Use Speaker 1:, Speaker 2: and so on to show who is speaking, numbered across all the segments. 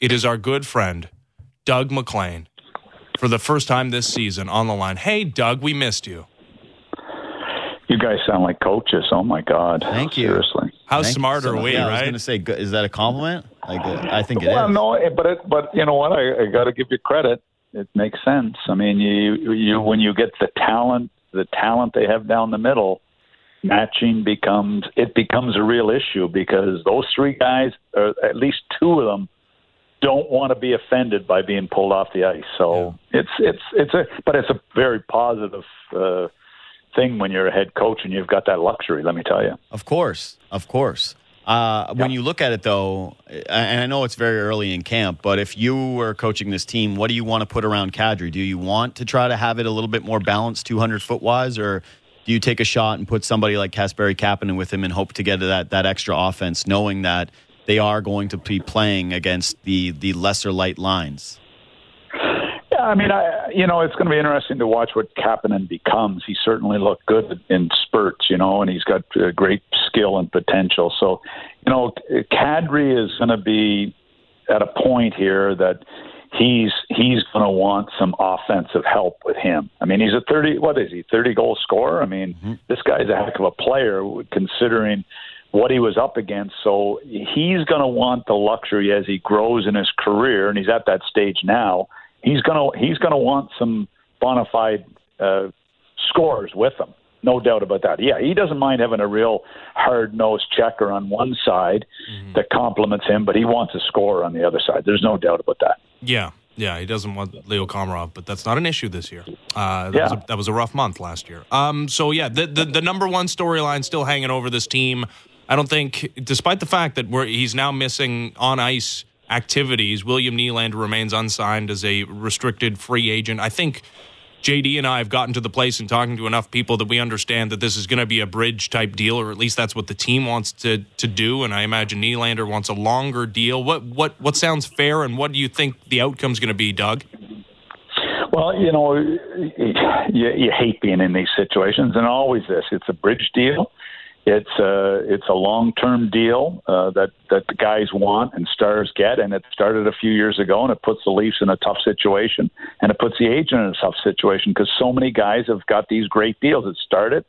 Speaker 1: It is our good friend, Doug MacLean, for the first time this season on the line. Hey, Doug, we missed you.
Speaker 2: You guys sound like coaches. Oh, my God.
Speaker 3: Thank you.
Speaker 2: Seriously.
Speaker 1: How smart are we,
Speaker 3: yeah,
Speaker 1: right?
Speaker 3: I was going to say, is that a compliment? I think it is.
Speaker 2: Well, no, but you know what? I got to give you credit. It makes sense. I mean, you when you get the talent they have down the middle, matching becomes a real issue because those three guys, or at least two of them, don't want to be offended by being pulled off the ice. So it's a very positive thing when you're a head coach and you've got that luxury. Let me tell you.
Speaker 3: Of course. When you look at it, though, and I know it's very early in camp, but if you were coaching this team, what do you want to put around Kadri? Do you want to try to have it a little bit more balanced 200-foot-wise, or do you take a shot and put somebody like Kasperi Kapanen with him and hope to get to that extra offense, knowing that they are going to be playing against the lesser light lines?
Speaker 2: Yeah, I mean, it's going to be interesting to watch what Kapanen becomes. He certainly looked good in spurts, and he's got great skill and potential. So, Kadri is going to be at a point here that he's going to want some offensive help with him. I mean, he's a 30-goal scorer? I mean, This guy's a heck of a player considering what he was up against. So he's going to want the luxury as he grows in his career, and he's at that stage now. He's going to want some bona fide scores with him. No doubt about that. Yeah, he doesn't mind having a real hard-nosed checker on one side that complements him, but he wants a scorer on the other side. There's no doubt about that.
Speaker 1: Yeah, he doesn't want Leo Komarov, but that's not an issue this year. That was a rough month last year. The number one storyline still hanging over this team. I don't think, despite the fact that he's now missing on-ice activities, William Nylander remains unsigned as a restricted free agent. I think JD and I have gotten to the place in talking to enough people that we understand that this is going to be a bridge-type deal, or at least that's what the team wants to do, and I imagine Nylander wants a longer deal. What sounds fair, and what do you think the outcome's going to be, Doug?
Speaker 2: Well, you hate being in these situations, and always this. It's a bridge deal. It's a long-term deal that the guys want and stars get, and it started a few years ago, and it puts the Leafs in a tough situation, and it puts the agent in a tough situation because so many guys have got these great deals. It started,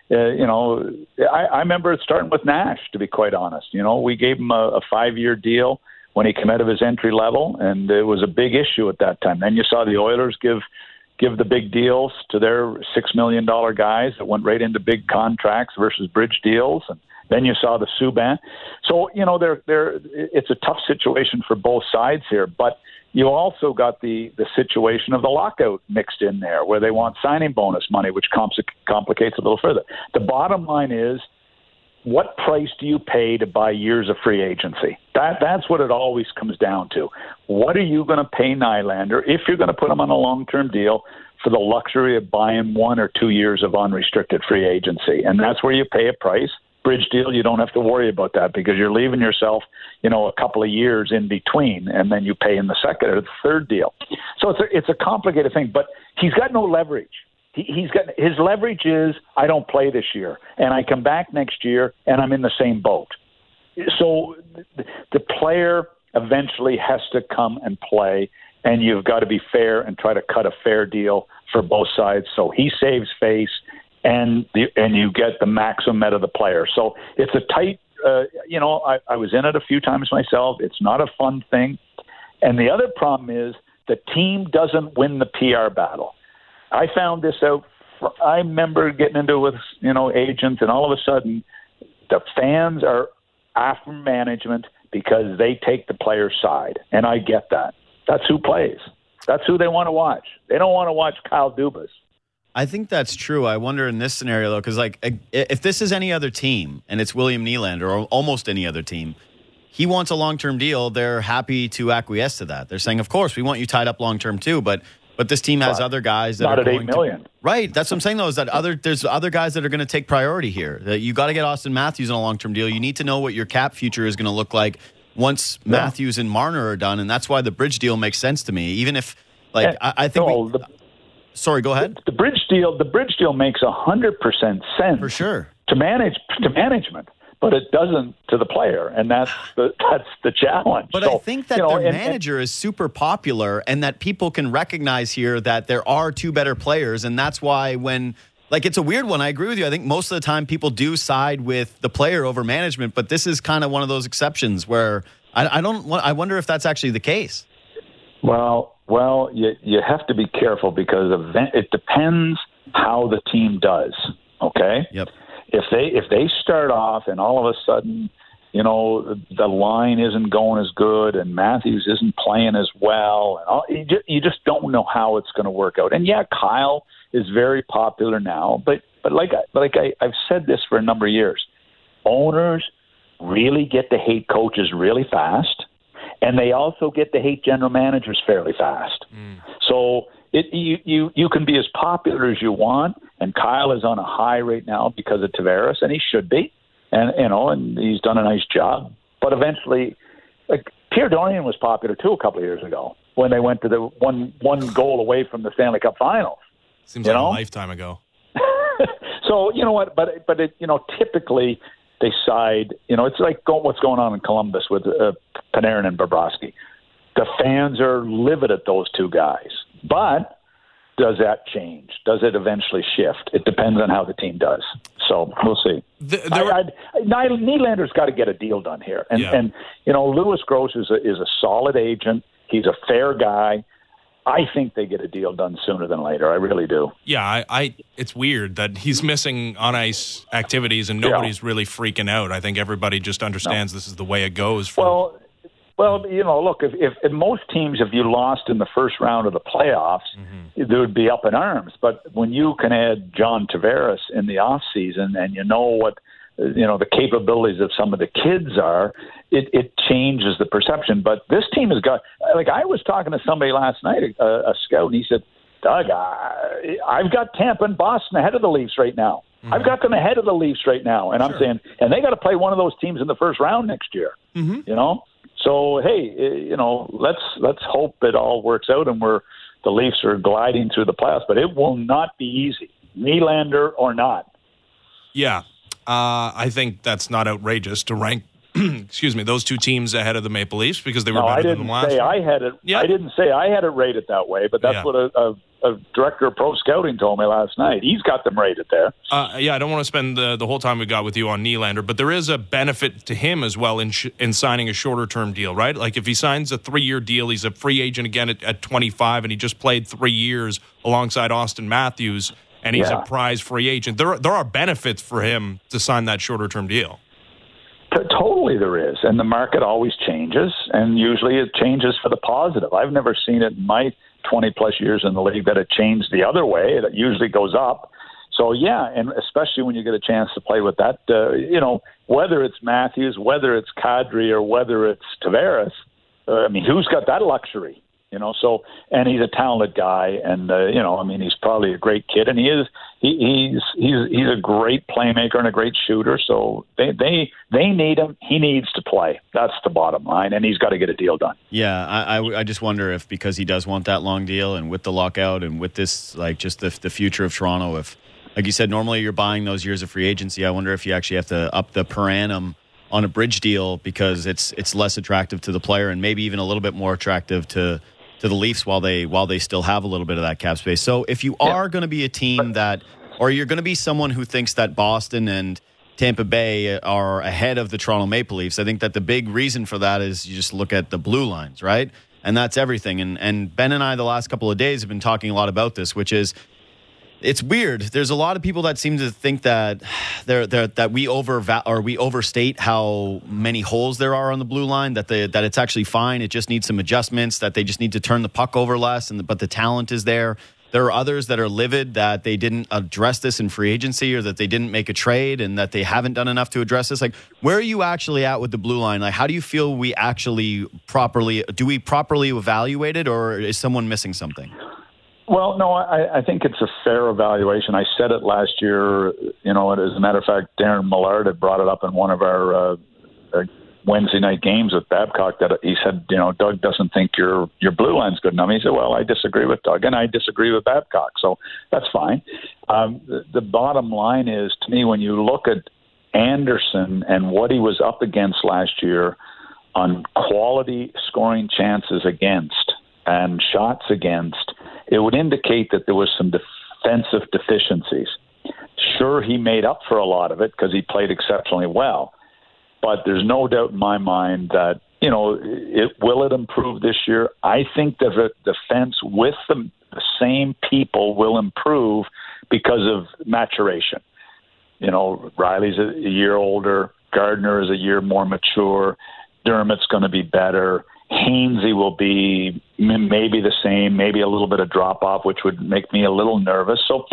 Speaker 2: I remember it starting with Nash, to be quite honest. We gave him a 5-year deal when he came out of his entry level, and it was a big issue at that time. Then you saw the Oilers give the big deals to their $6 million guys that went right into big contracts versus bridge deals. And then you saw the Subban. So, it's a tough situation for both sides here. But you also got the situation of the lockout mixed in there where they want signing bonus money, which complicates a little further. The bottom line is, what price do you pay to buy years of free agency? That's what it always comes down to. What are you going to pay Nylander if you're going to put him on a long-term deal for the luxury of buying 1 or 2 years of unrestricted free agency? And that's where you pay a price. Bridge deal, you don't have to worry about that because you're leaving yourself, a couple of years in between, and then you pay in the second or the third deal. So it's a complicated thing, but he's got no leverage. He's got his leverage is I don't play this year, and I come back next year, and I'm in the same boat. So the player eventually has to come and play, and you've got to be fair and try to cut a fair deal for both sides. So he saves face, and you get the maximum out of the player. So it's a tight. I was in it a few times myself. It's not a fun thing, and the other problem is the team doesn't win the PR battle. I found this out. I remember getting into it with, agents, and all of a sudden the fans are after management because they take the player's side. And I get that. That's who plays. That's who they want to watch. They don't want to watch Kyle Dubas.
Speaker 3: I think that's true. I wonder in this scenario, though, because if this is any other team and it's William Nylander or almost any other team, he wants a long-term deal. They're happy to acquiesce to that. They're saying, of course, we want you tied up long-term too, but this team has other guys that
Speaker 2: not
Speaker 3: are
Speaker 2: at
Speaker 3: going
Speaker 2: $8 million.
Speaker 3: Right. That's what I'm saying, though, is that there's other guys that are going to take priority here. That you got to get Austin Matthews on a long-term deal. You need to know what your cap future is going to look like once Matthews and Marner are done, and that's why the bridge deal makes sense to me. Even if, I think sorry, go ahead.
Speaker 2: The bridge deal makes 100% sense
Speaker 3: for sure
Speaker 2: to management. but it doesn't to the player, and that's the challenge.
Speaker 3: But I think that their manager is super popular, and that people can recognize here that there are two better players, and that's why when, like, it's a weird one. I agree with you. I think most of the time people do side with the player over management, but this is kind of one of those exceptions where I wonder if that's actually the case.
Speaker 2: Well, you have to be careful because it depends how the team does. Okay.
Speaker 3: Yep.
Speaker 2: If they start off and all of a sudden, the line isn't going as good and Matthews isn't playing as well, and all, you just don't know how it's going to work out. And yeah, Kyle is very popular now, but I've said this for a number of years. Owners really get to hate coaches really fast, and they also get to hate general managers fairly fast. So you can be as popular as you want, and Kyle is on a high right now because of Tavares, and he should be, and he's done a nice job. But eventually, like Pierre Dorion was popular too a couple of years ago when they went to the one goal away from the Stanley Cup Finals.
Speaker 1: Seems like a lifetime ago.
Speaker 2: So you know what? But typically they side. It's like what's going on in Columbus with Panarin and Bobrovsky. The fans are livid at those two guys. But does that change? Does it eventually shift? It depends on how the team does. So we'll see. Nylander's got to get a deal done here. And Louis Gross is a solid agent. He's a fair guy. I think they get a deal done sooner than later. I really do.
Speaker 1: Yeah, it's weird that he's missing on-ice activities and nobody's really freaking out. I think everybody just understands this is the way it goes.
Speaker 2: Well, look, if most teams, if you lost in the first round of the playoffs, they would be up in arms. But when you can add John Tavares in the off season, and what the capabilities of some of the kids are, it changes the perception. But this team has got, like, I was talking to somebody last night, a scout, and he said, Doug, I've got Tampa and Boston ahead of the Leafs right now. I've got them ahead of the Leafs right now. And I'm saying, and they got to play one of those teams in the first round next year, So, hey, let's hope it all works out and the Leafs are gliding through the playoffs, but it will not be easy, Nylander or not.
Speaker 1: Yeah, I think that's not outrageous to rank, those two teams ahead of the Maple Leafs because they were better than the last one.
Speaker 2: I didn't say I had it rated that way, but that's what a director of pro scouting told me last night. He's got them rated there.
Speaker 1: I don't want to spend the whole time we got with you on Nylander, but there is a benefit to him as well in signing a shorter-term deal, right? Like if he signs a 3-year deal, he's a free agent again at 25, and he just played 3 years alongside Austin Matthews, and he's a prize free agent. There are benefits for him to sign that shorter-term deal.
Speaker 2: Totally there is, and the market always changes, and usually it changes for the positive. I've never seen it in my 20-plus years in the league that it changed the other way. It usually goes up. So, yeah, and especially when you get a chance to play with that, whether it's Matthews, whether it's Kadri, or whether it's Tavares, who's got that luxury? So, and he's a talented guy, and he's probably a great kid, and he's a great playmaker and a great shooter. So they need him. He needs to play. That's the bottom line, and he's got to get a deal done.
Speaker 3: Yeah, I just wonder if because he does want that long deal, and with the lockout, and with this just the future of Toronto, if like you said, normally you're buying those years of free agency. I wonder if you actually have to up the per annum on a bridge deal because it's less attractive to the player and maybe even a little bit more attractive to the Leafs while they still have a little bit of that cap space. So if you are going to be a team or you're going to be someone who thinks that Boston and Tampa Bay are ahead of the Toronto Maple Leafs, I think that the big reason for that is you just look at the blue lines, right? And that's everything. And Ben and I the last couple of days have been talking a lot about this, which is it's weird. There's a lot of people that seem to think that that we overstate how many holes there are on the blue line. That it's actually fine. It just needs some adjustments. That they just need to turn the puck over less. But the talent is there. There are others that are livid that they didn't address this in free agency or that they didn't make a trade and that they haven't done enough to address this. Like, where are you actually at with the blue line? Like, how do you feel we actually properly evaluate it, or is someone missing something?
Speaker 2: Well, no, I think it's a fair evaluation. I said it last year, as a matter of fact, Darren Millard had brought it up in one of our Wednesday night games with Babcock that he said, Doug doesn't think your blue line's good enough. He said, well, I disagree with Doug and I disagree with Babcock. So that's fine. The bottom line is, to me, when you look at Anderson and what he was up against last year on quality scoring chances against and shots against, it would indicate that there was some defensive deficiencies. Sure, he made up for a lot of it because he played exceptionally well. But there's no doubt in my mind that, will it improve this year? I think that the defense with the same people will improve because of maturation. Riley's a year older. Gardner is a year more mature. Dermott's going to be better. Hainsey will be maybe the same, maybe a little bit of drop-off, which would make me a little nervous. So,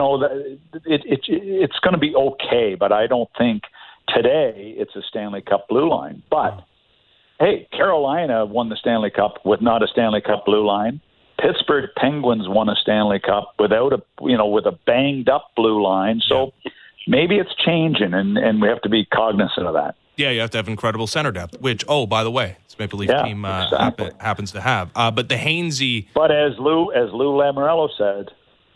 Speaker 2: it's going to be okay, but I don't think today it's a Stanley Cup blue line. But, hey, Carolina won the Stanley Cup with not a Stanley Cup blue line. Pittsburgh Penguins won a Stanley Cup with a banged-up blue line. So maybe it's changing, and we have to be cognizant of that.
Speaker 1: Yeah, you have to have incredible center depth, which, by the way, this Maple Leaf team happens to have. But the Hainsey...
Speaker 2: But as Lou Lamoriello said,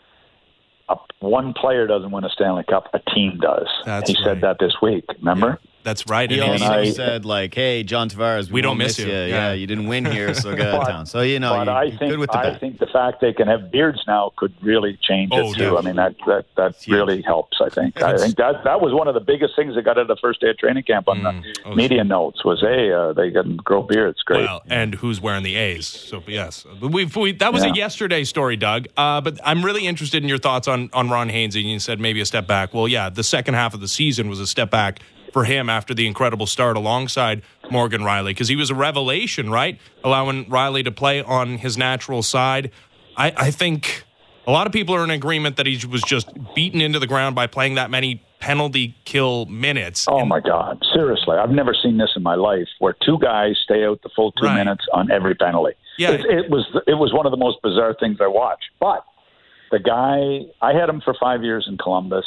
Speaker 2: one player doesn't win a Stanley Cup, a team does. He said that this week, remember?
Speaker 1: Yeah, that's right.
Speaker 3: He also said, hey, John Tavares, we don't miss you. Yeah, you didn't win here, so get out of town. So,
Speaker 2: I think the fact they can have beards now could really change it, too. Definitely. I mean, that really helps, I think. I think that was one of the biggest things that got out of the first day of training camp on the media notes was, they can grow beards. Great.
Speaker 1: Well, and who's wearing the A's. So, yes. That was a yesterday story, Doug. But I'm really interested in your thoughts on Ron Hainsey. You said maybe a step back. Well, yeah, the second half of the season was a step back for him after the incredible start alongside Morgan Rielly, because he was a revelation, right? Allowing Rielly to play on his natural side. I think a lot of people are in agreement that he was just beaten into the ground by playing that many penalty kill minutes.
Speaker 2: Oh, my God. Seriously. I've never seen this in my life where two guys stay out the full 2 minutes on every penalty. Yeah. It was one of the most bizarre things I watched. But the guy, I had him for 5 years in Columbus.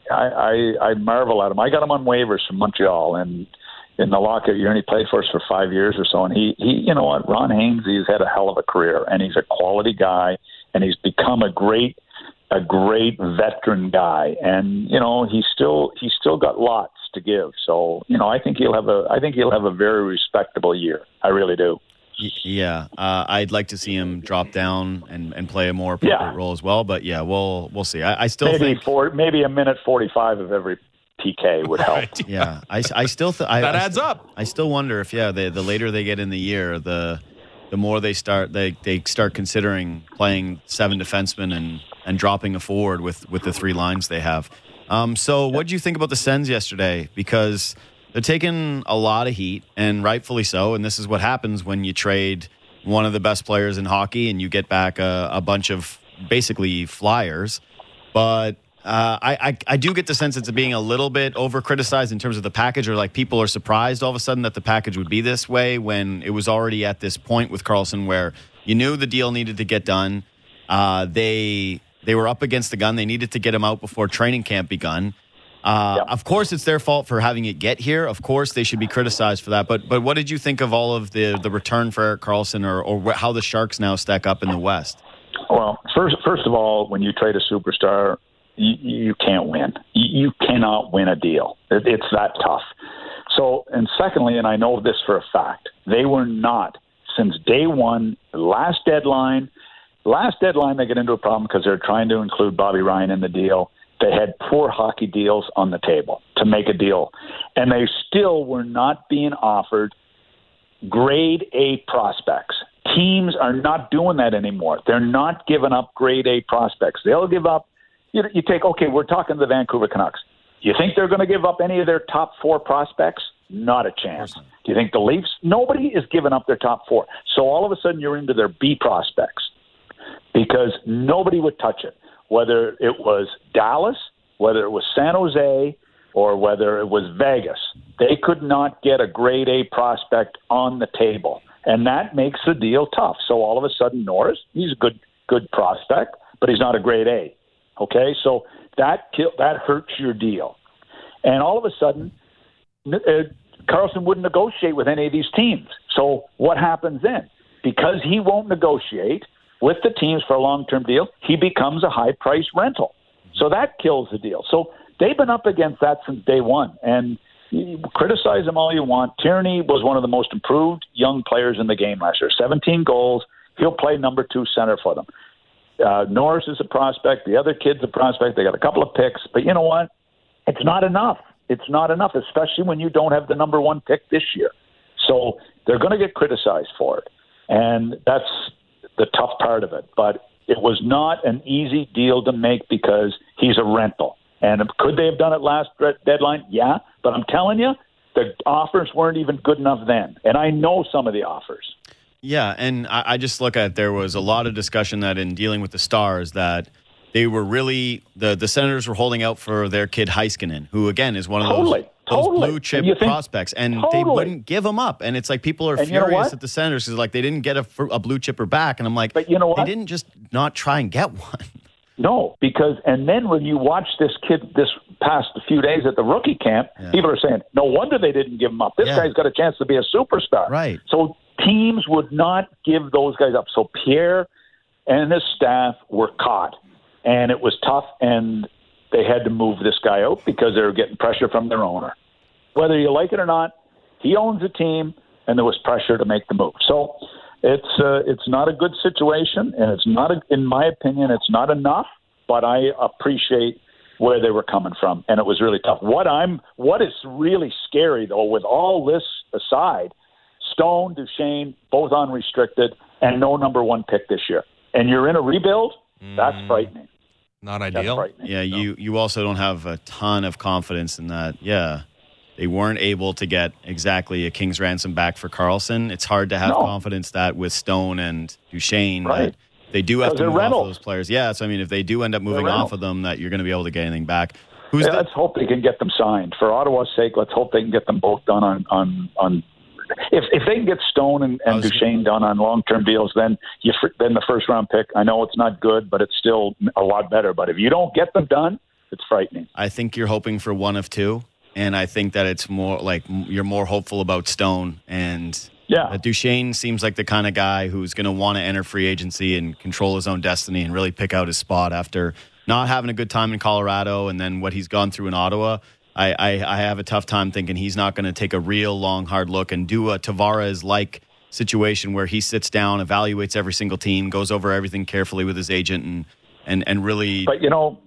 Speaker 2: I marvel at him. I got him on waivers from Montreal, and in the lockout year, and he played for us for 5 years or so. And he you know what, Ron Hainsey has had a hell of a career, and he's a quality guy, and he's become a great veteran guy. And he's still got lots to give. So I think he'll have a very respectable year. I really do.
Speaker 3: Yeah, I'd like to see him drop down and play a more appropriate role as well. But we'll see. I still think
Speaker 2: maybe a minute 45 of every PK would help.
Speaker 3: Right. Yeah, I still that
Speaker 1: adds up.
Speaker 3: I still wonder if the later they get in the year, the more they start considering playing 7 defensemen and dropping a forward with the 3 lines they have. So what did you think about the Sens yesterday? Because they're taking a lot of heat, and rightfully so, and this is what happens when you trade one of the best players in hockey and you get back a bunch of basically flyers. But I do get the sense it's being a little bit over-criticized in terms of the package, or like people are surprised all of a sudden that the package would be this way when it was already at this point with Karlsson where you knew the deal needed to get done. They were up against the gun. They needed to get him out before training camp begun. Of course, it's their fault for having it get here. Of course, they should be criticized for that. But what did you think of all of the return for Erik Karlsson, or how the Sharks now stack up in the West?
Speaker 2: Well, first of all, when you trade a superstar, you can't win. You cannot win a deal. It's that tough. So, and secondly, and I know this for a fact, they were not, since day one, last deadline, they get into a problem because they're trying to include Bobby Ryan in the deal. They had poor hockey deals on the table to make a deal. And they still were not being offered grade A prospects. Teams are not doing that anymore. They're not giving up grade A prospects. They'll give up, we're talking the Vancouver Canucks. Do you think they're going to give up any of their top 4 prospects? Not a chance. Do you think the Leafs? Nobody is giving up their top 4. So all of a sudden you're into their B prospects because nobody would touch it. Whether it was Dallas, whether it was San Jose, or whether it was Vegas, they could not get a grade A prospect on the table. And that makes the deal tough. So all of a sudden, Norris, he's a good prospect, but he's not a grade A. Okay, so that hurts your deal. And all of a sudden, Karlsson wouldn't negotiate with any of these teams. So what happens then? Because he won't negotiate with the teams for a long-term deal, he becomes a high-price rental. So that kills the deal. So they've been up against that since day one. And you criticize them all you want. Tierney was one of the most improved young players in the game last year. 17 goals. He'll play number 2 center for them. Norris is a prospect. The other kid's a prospect. They got a couple of picks. But you know what? It's not enough. It's not enough, especially when you don't have the number 1 pick this year. So they're going to get criticized for it. And that's the tough part of it. But it was not an easy deal to make because he's a rental. And could they have done it last deadline? Yeah. But I'm telling you, the offers weren't even good enough then. And I know some of the offers.
Speaker 3: Yeah, and I just look at, there was a lot of discussion that in dealing with the Stars that they were really, the Senators were holding out for their kid Heiskanen, who again is one of those blue chip prospects, and they wouldn't give him up. And it's like people are furious at the Senators because like they didn't get a blue chipper back. And I'm like, but you know what? They didn't just not try and get one.
Speaker 2: No, because, and then when you watch this kid this past few days at the rookie camp, people are saying, no wonder they didn't give him up. This guy's got a chance to be a superstar.
Speaker 3: Right.
Speaker 2: So teams would not give those guys up. So Pierre and his staff were caught, and it was tough, and they had to move this guy out because they were getting pressure from their owner. Whether you like it or not, he owns the team, and there was pressure to make the move. So it's not a good situation, and it's not, in my opinion, it's not enough, but I appreciate where they were coming from, and it was really tough. What is really scary, though, with all this aside, Stone, Duchesne, both unrestricted, and no number 1 pick this year. And you're in a rebuild? That's frightening.
Speaker 1: Not ideal.
Speaker 3: Yeah, no. You also don't have a ton of confidence in that. Yeah, they weren't able to get exactly a king's ransom back for Karlsson. It's hard to have confidence that with Stone and Duchesne that they do have to move off of those players. Yeah, so I mean, if they do end up moving off of them, that you're going to be able to get anything back.
Speaker 2: Let's hope they can get them signed. For Ottawa's sake, let's hope they can get them both done on if they can get Stone and Duchesne done on long-term deals, then the first-round pick, I know it's not good, but it's still a lot better. But if you don't get them done, it's frightening.
Speaker 3: I think you're hoping for one of two, and I think that it's more like you're more hopeful about Stone. And Duchesne seems like the kind of guy who's going to want to enter free agency and control his own destiny and really pick out his spot after not having a good time in Colorado and then what he's gone through in Ottawa. I have a tough time thinking he's not going to take a real long, hard look and do a Tavares-like situation where he sits down, evaluates every single team, goes over everything carefully with his agent, and really...
Speaker 2: But, you know,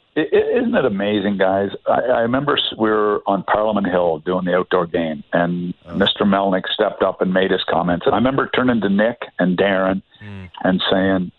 Speaker 2: isn't it amazing, guys? I remember we were on Parliament Hill doing the outdoor game, and Mr. Melnyk stepped up and made his comments. And I remember turning to Nick and Darren and saying,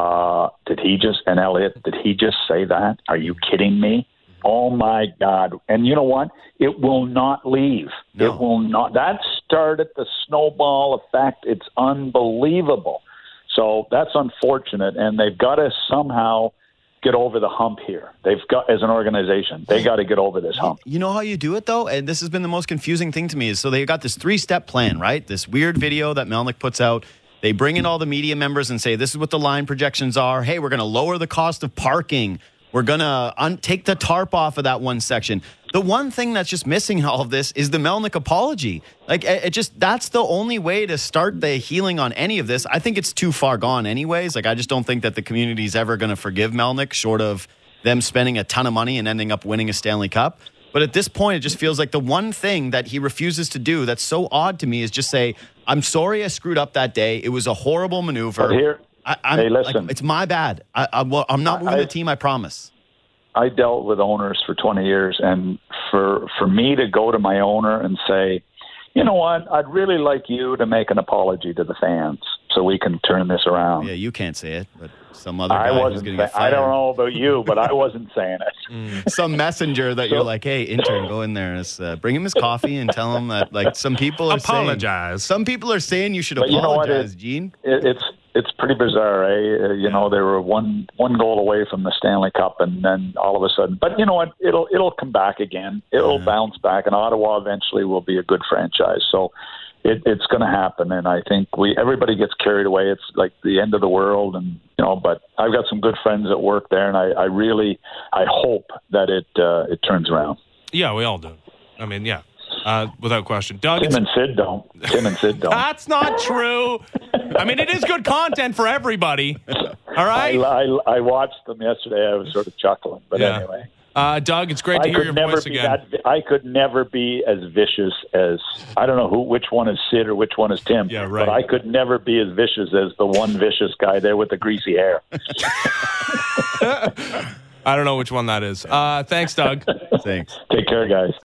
Speaker 2: and Elliot, did he just say that? Are you kidding me? Oh, my God. And you know what? It will not leave. No. It will not. That started the snowball effect. It's unbelievable. So that's unfortunate, and they've got to somehow get over the hump here. They've got, as an organization, they got to get over this hump.
Speaker 3: You know how you do it, though? And this has been the most confusing thing to me is, so they got this 3-step plan, right? This weird video that Melnyk puts out. They bring in all the media members and say, this is what the line projections are. Hey, we're going to lower the cost of parking. We're going to take the tarp off of that one section. The one thing that's just missing in all of this is the Melnyk apology. Like, that's the only way to start the healing on any of this. I think it's too far gone anyways. Like, I just don't think that the community's ever going to forgive Melnyk short of them spending a ton of money and ending up winning a Stanley Cup. But at this point, it just feels like the one thing that he refuses to do that's so odd to me is just say, I'm sorry I screwed up that day. It was a horrible maneuver.
Speaker 2: But here, hey, listen.
Speaker 3: Like, it's my bad. I'm not moving the team, I promise.
Speaker 2: I dealt with owners for 20 years, and for me to go to my owner and say, you know what, I'd really like you to make an apology to the fans so we can turn this around.
Speaker 3: Yeah, you can't say it, but some other guy who's going to get fired.
Speaker 2: I don't know about you, but I wasn't saying it.
Speaker 3: Some messenger that you're like, hey, intern, go in there and bring him his coffee and tell him that, like, some people are
Speaker 1: apologize.
Speaker 3: Some people are saying you should apologize, Gene.
Speaker 2: It's pretty bizarre, eh? You know, they were one goal away from the Stanley Cup, and then all of a sudden. But you know what? It'll come back again. It'll bounce back, and Ottawa eventually will be a good franchise. So it's going to happen, and I think everybody gets carried away. It's like the end of the world, and you know. But I've got some good friends that work there, and I hope that it turns around.
Speaker 1: Yeah, we all do. I mean, yeah. Without question. Doug,
Speaker 2: Tim and Sid don't.
Speaker 1: That's not true. I mean, it is good content for everybody. All right?
Speaker 2: I watched them yesterday. I was sort of chuckling. But anyway.
Speaker 1: Doug, it's great to hear your voice again.
Speaker 2: I could never be as vicious as, I don't know which one is Sid or which one is Tim,
Speaker 1: yeah, right.
Speaker 2: But I could never be as vicious as the one vicious guy there with the greasy hair.
Speaker 1: I don't know which one that is. Thanks, Doug.
Speaker 3: Thanks.
Speaker 2: Take care, guys.